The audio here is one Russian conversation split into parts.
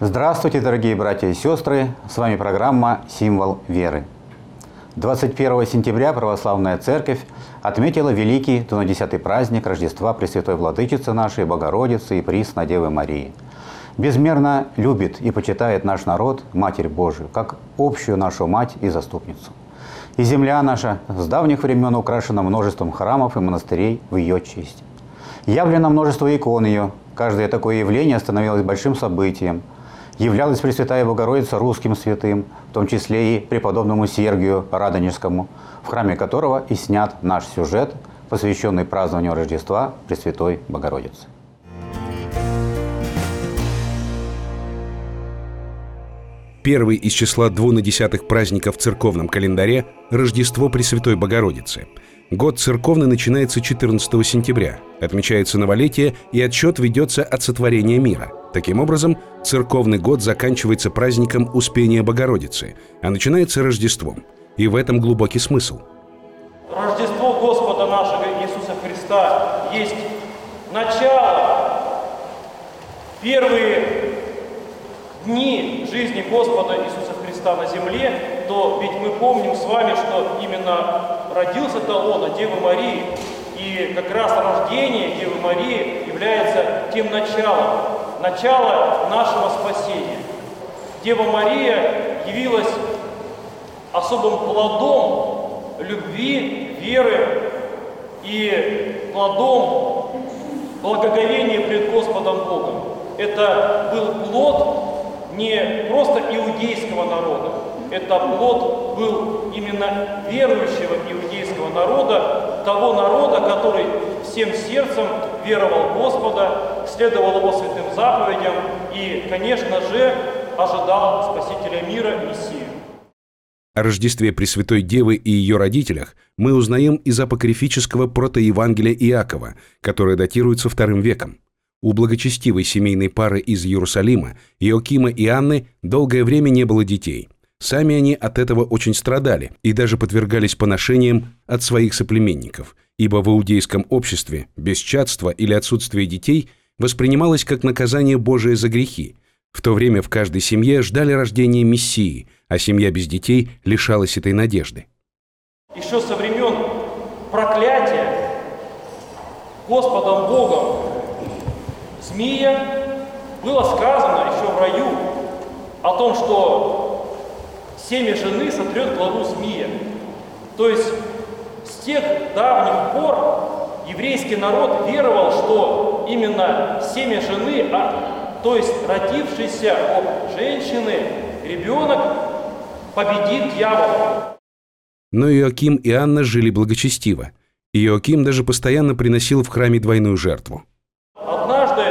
Здравствуйте, дорогие братья и сестры! С вами программа «Символ веры». 21 сентября Православная Церковь отметила великий 10-й праздник Рождества Пресвятой Владычицы нашей Богородицы и Пресной Девы Марии. Безмерно любит и почитает наш народ Матерь Божию, как общую нашу Мать и Заступницу. И земля наша с давних времен украшена множеством храмов и монастырей в ее честь. Явлено множество икон ее. Каждое такое явление становилось большим событием. Являлась Пресвятая Богородица русским святым, в том числе и преподобному Сергию Радонежскому, в храме которого и снят наш сюжет, посвященный празднованию Рождества Пресвятой Богородицы. Первый из числа 2/10 праздника в церковном календаре – Рождество Пресвятой Богородицы. Год церковный начинается 14 сентября, отмечается новолетие и отсчет ведется от сотворения мира. Таким образом, церковный год заканчивается праздником Успения Богородицы, а начинается Рождеством. И в этом глубокий смысл. Рождество Господа нашего Иисуса Христа есть начало, первые дни жизни Господа Иисуса Христа на земле, то ведь мы помним с вами, что именно родился-то Он от Девы Марии, и как раз рождение Девы Марии является тем начало нашего спасения. Дева Мария явилась особым плодом любви, веры и плодом благоговения пред Господом Богом. Это был плод не просто иудейского народа, это плод был именно верующего иудейского народа, того народа, который всем сердцем веровал в Господа, следовал Его святым заповедям и, конечно же, ожидал Спасителя мира, Мессию. О Рождестве Пресвятой Девы и ее родителях мы узнаем из апокрифического протоевангелия Иакова, которое датируется II веком. У благочестивой семейной пары из Иерусалима, Иоакима и Анны, долгое время не было детей. Сами они от этого очень страдали и даже подвергались поношениям от своих соплеменников, ибо в иудейском обществе бесчадство или отсутствие детей воспринималось как наказание Божие за грехи. В то время в каждой семье ждали рождения Мессии, а семья без детей лишалась этой надежды. Еще со времен проклятия Господом Богом змея было сказано еще в раю о том, что семя жены сотрет главу змея. То есть с тех давних пор еврейский народ веровал, что именно семя жены, то есть родившийся от женщины ребенок, победит дьявола. Но Иоаким и Анна жили благочестиво. Иоаким даже постоянно приносил в храме двойную жертву. Однажды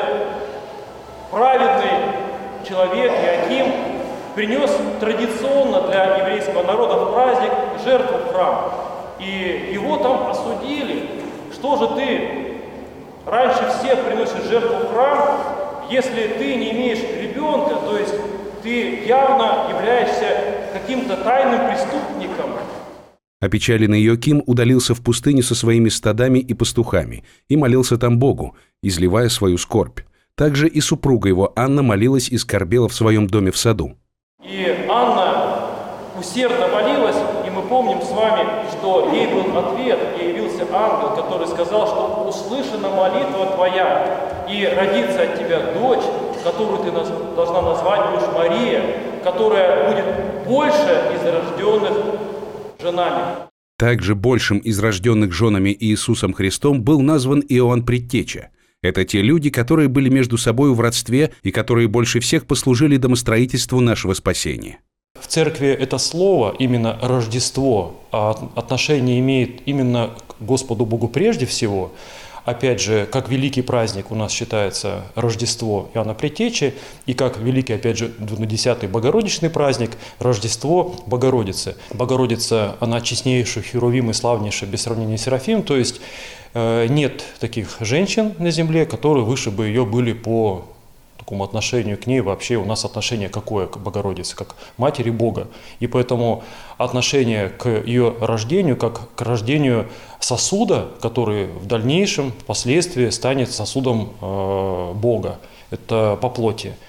праведный человек Иоаким принес традиционно для еврейского народа в праздник жертву в храм. И его там осудили. Что же ты раньше всех приносишь жертву в храм, если ты не имеешь ребенка, то есть ты явно являешься каким-то тайным преступником. Опечаленный Иоаким удалился в пустыню со своими стадами и пастухами и молился там Богу, изливая свою скорбь. Также и супруга его Анна молилась и скорбела в своем доме в саду. И Анна усердно молилась, и мы помним с вами, что ей был ответ, ей явился ангел, который сказал, что услышана молитва твоя, и родится от тебя дочь, которую ты должна назвать муж Мария, которая будет больше из рожденных женами. Также большим из рожденных женами Иисусом Христом был назван Иоанн Предтеча. Это те люди, которые были между собой в родстве и которые больше всех послужили домостроительству нашего спасения. В церкви это слово, именно Рождество, отношение имеет именно к Господу Богу прежде всего. Опять же, как великий праздник у нас считается Рождество Иоанна Предтечи, и как великий, опять же, 10-й Богородичный праздник Рождество Богородицы. Богородица, она честнейшая, херувим и славнейшая, без сравнения с Серафим, то есть нет таких женщин на земле, которые выше бы ее были по такому отношению к ней. Вообще у нас отношение какое к Богородице, как Матери Бога. И поэтому отношение к ее рождению, как к рождению сосуда, который в дальнейшем, впоследствии станет сосудом Бога. Это по плоти.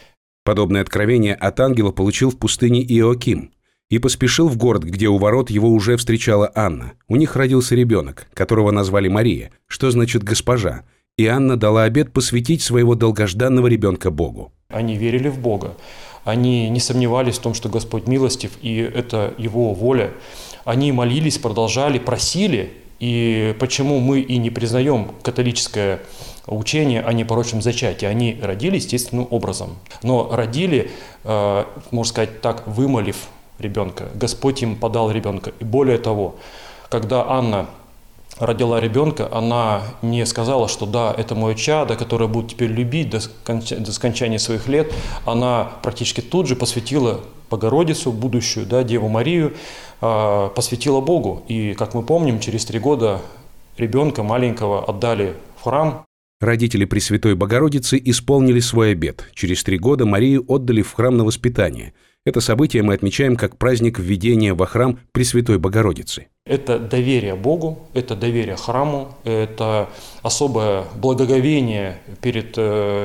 Подобное откровение от ангела получил в пустыне Иоаким и поспешил в город, где у ворот его уже встречала Анна. У них родился ребенок, которого назвали Мария, что значит «госпожа», и Анна дала обет посвятить своего долгожданного ребенка Богу. Они верили в Бога, они не сомневались в том, что Господь милостив, и это Его воля. Они молились, продолжали, просили, и почему мы и не признаем католическое учение о непорочном зачатии. Они родили естественным образом, но родили, можно сказать так, вымолив ребенка. Господь им подал ребенка. И более того, когда Анна родила ребенка, она не сказала, что да, это мое чадо, которое буду теперь любить до скончания своих лет. Она практически тут же посвятила Богородицу, будущую, да, Деву Марию, посвятила Богу. И, как мы помним, через 3 года ребенка маленького отдали в храм. Родители Пресвятой Богородицы исполнили свой обет. Через 3 года Марию отдали в храм на воспитание. Это событие мы отмечаем как праздник введения во храм Пресвятой Богородицы. Это доверие Богу, это доверие храму, это особое благоговение перед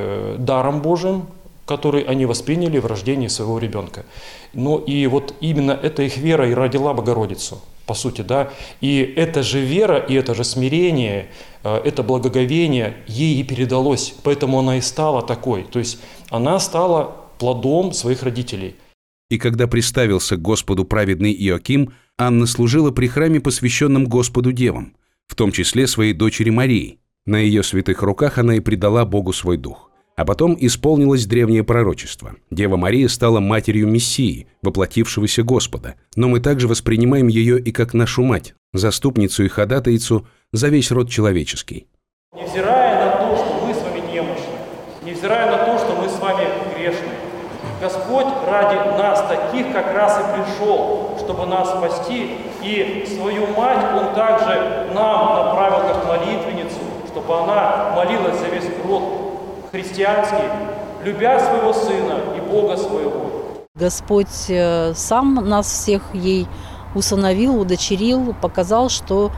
даром Божиим, который они восприняли в рождении своего ребенка. Ну и вот именно эта их вера и родила Богородицу, по сути, да. И эта же вера, и это же смирение, это благоговение ей и передалось, поэтому она и стала такой. То есть она стала плодом своих родителей. И когда приставился к Господу праведный Иоаким, Анна служила при храме, посвященном Господу девам, в том числе своей дочери Марии. На ее святых руках она и предала Богу свой дух. А потом исполнилось древнее пророчество. Дева Мария стала матерью Мессии, воплотившегося Господа. Но мы также воспринимаем ее и как нашу мать, заступницу и ходатайцу за весь род человеческий. Невзирая на то, что мы с вами немощны, невзирая на то, что мы с вами грешны, Господь ради нас таких как раз и пришел, чтобы нас спасти, и свою мать Он также нам направил как молитвенницу, чтобы она молилась за весь род христианский, любя своего Сына и Бога своего. Господь сам нас всех ей усыновил, удочерил, показал, что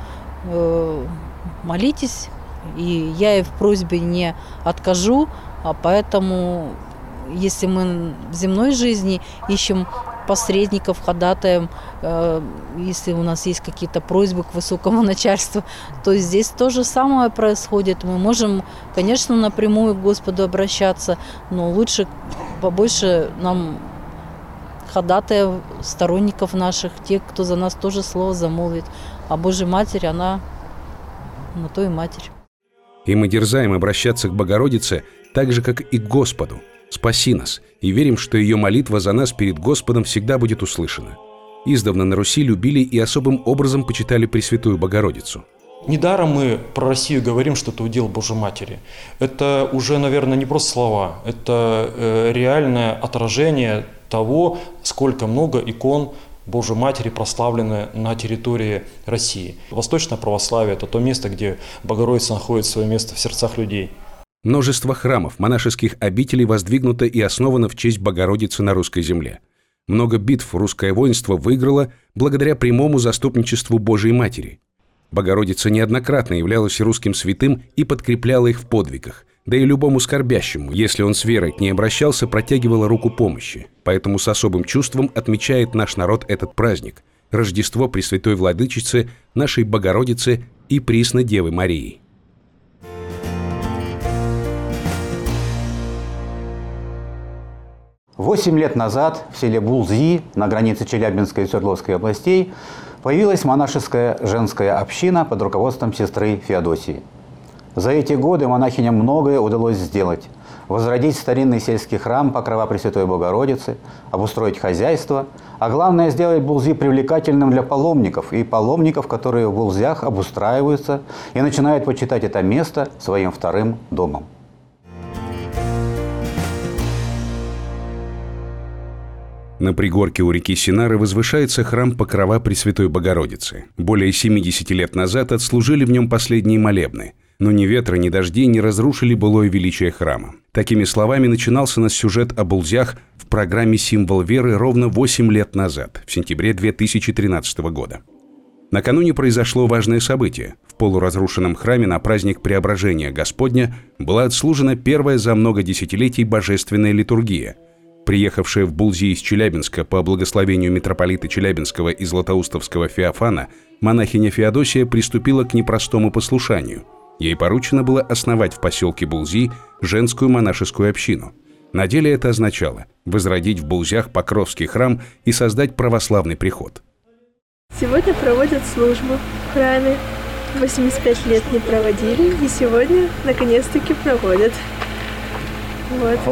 молитесь, и я ей в просьбе не откажу, а поэтому, если мы в земной жизни ищем посредников, ходатаем, если у нас есть какие-то просьбы к высокому начальству, то здесь то же самое происходит. Мы можем, конечно, напрямую к Господу обращаться, но лучше побольше нам ходатаев, сторонников наших, тех, кто за нас тоже слово замолвит. А Божья Матерь, она на то и Матерь. И мы дерзаем обращаться к Богородице так же, как и к Господу. Спаси нас, и верим, что ее молитва за нас перед Господом всегда будет услышана. Издавна на Руси любили и особым образом почитали Пресвятую Богородицу. Недаром мы про Россию говорим, что это удел Божьей Матери. Это уже, наверное, не просто слова, это реальное отражение того, сколько много икон Божьей Матери прославлены на территории России. Восточное православие – это то место, где Богородица находит свое место в сердцах людей. Множество храмов, монашеских обителей воздвигнуто и основано в честь Богородицы на русской земле. Много битв русское воинство выиграло благодаря прямому заступничеству Божией Матери. Богородица неоднократно являлась русским святым и подкрепляла их в подвигах, да и любому скорбящему, если он с верой к ней обращался, протягивала руку помощи. Поэтому с особым чувством отмечает наш народ этот праздник – Рождество Пресвятой Владычицы, нашей Богородицы и Пресной Девы Марии. Восемь лет назад в селе Булзи на границе Челябинской и Свердловской областей появилась монашеская женская община под руководством сестры Феодосии. За эти годы монахиням многое удалось сделать. Возродить старинный сельский храм Покрова Пресвятой Богородицы, обустроить хозяйство, а главное сделать Булзи привлекательным для паломников и паломников, которые в Булзях обустраиваются и начинают почитать это место своим вторым домом. На пригорке у реки Синары возвышается храм Покрова Пресвятой Богородицы. Более 70 лет назад отслужили в нем последние молебны. Но ни ветра, ни дожди не разрушили былое величие храма. Такими словами начинался наш сюжет о Булзях в программе «Символ веры» ровно 8 лет назад, в сентябре 2013 года. Накануне произошло важное событие. В полуразрушенном храме на праздник Преображения Господня была отслужена первая за много десятилетий божественная литургия. Приехавшая в Булзи из Челябинска по благословению митрополита Челябинского и Златоустовского Феофана, монахиня Феодосия приступила к непростому послушанию. Ей поручено было основать в поселке Булзи женскую монашескую общину. На деле это означало возродить в Булзях Покровский храм и создать православный приход. Сегодня проводят службу в храме. 85 лет не проводили, и сегодня наконец-таки проводят. Вот.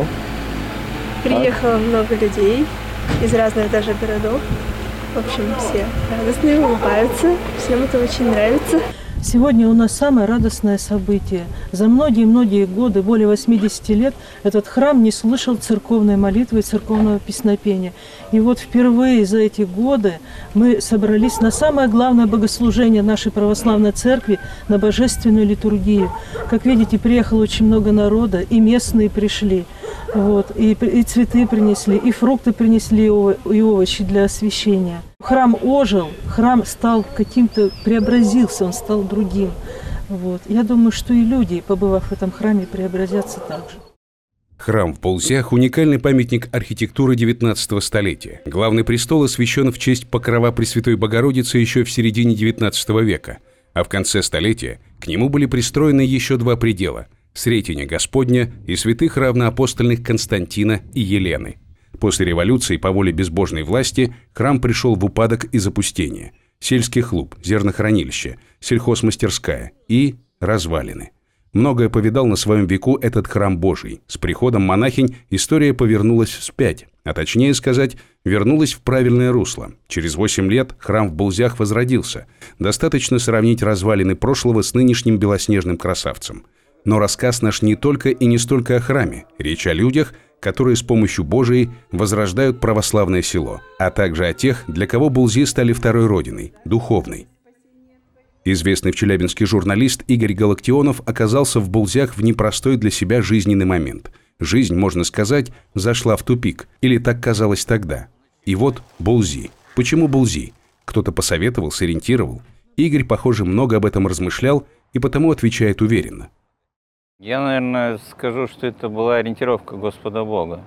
Приехало много людей из разных даже городов. В общем, все радостные, улыбаются, всем это очень нравится. Сегодня у нас самое радостное событие. За многие-многие годы, более 80 лет, этот храм не слышал церковной молитвы и церковного песнопения. И вот впервые за эти годы мы собрались на самое главное богослужение нашей православной церкви, на божественную литургию. Как видите, приехало очень много народа, и местные пришли. Вот, и цветы принесли, и фрукты принесли, и овощи для освящения. Храм ожил, храм стал каким-то, преобразился, он стал другим. Вот. Я думаю, что и люди, побывав в этом храме, преобразятся так же. Храм в Булзях – уникальный памятник архитектуры XIX столетия. Главный престол освящен в честь покрова Пресвятой Богородицы еще в середине XIX века, а в конце столетия к нему были пристроены еще два предела – Сретения Господня и святых равноапостольных Константина и Елены. После революции по воле безбожной власти храм пришел в упадок и запустение. Сельский хлуб, зернохранилище, сельхозмастерская и развалины. Многое повидал на своем веку этот храм Божий. С приходом монахинь история повернулась вспять, а точнее сказать, вернулась в правильное русло. Через 8 лет храм в Булзях возродился. Достаточно сравнить развалины прошлого с нынешним белоснежным красавцем. Но рассказ наш не только и не столько о храме. Речь о людях, которые с помощью Божией возрождают православное село, а также о тех, для кого Булзи стали второй родиной, духовной. Известный в Челябинске журналист Игорь Галактионов оказался в Булзях в непростой для себя жизненный момент. Жизнь, можно сказать, зашла в тупик, или так казалось тогда. И вот Булзи. Почему Булзи? Кто-то посоветовал, сориентировал. Игорь, похоже, много об этом размышлял и потому отвечает уверенно. Я, наверное, скажу, что это была ориентировка Господа Бога.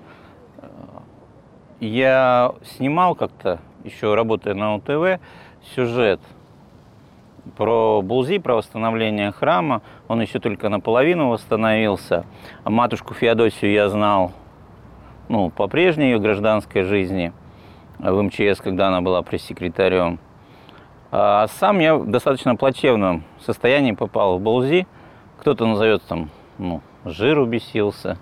Я снимал как-то, еще работая на УТВ, сюжет про Булзи, про восстановление храма. Он еще только наполовину восстановился. А матушку Феодосию я знал, по прежней ее гражданской жизни, в МЧС, когда она была пресс-секретарем. А сам я в достаточно плачевном состоянии попал в Булзи. Кто-то назовет жиру бесился.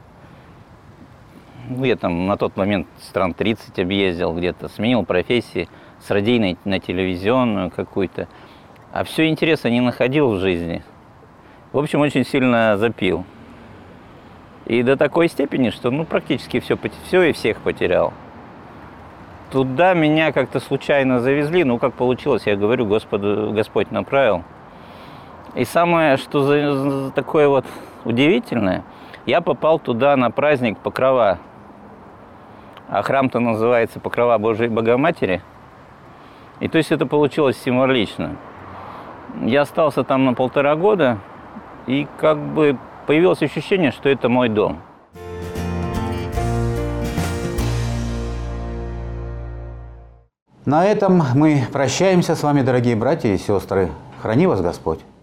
Я там на тот момент стран 30 объездил где-то, сменил профессии с радийной на телевизионную какую-то. А все интереса не находил в жизни. В общем, очень сильно запил. И до такой степени, что практически все и всех потерял. Туда меня как-то случайно завезли, как получилось, я говорю, Господь направил. И самое, что такое вот удивительное, я попал туда на праздник Покрова. А храм-то называется Покрова Божией Богоматери. И то есть это получилось символично. Я остался там на 1,5 года, и как бы появилось ощущение, что это мой дом. На этом мы прощаемся с вами, дорогие братья и сестры. Храни вас Господь.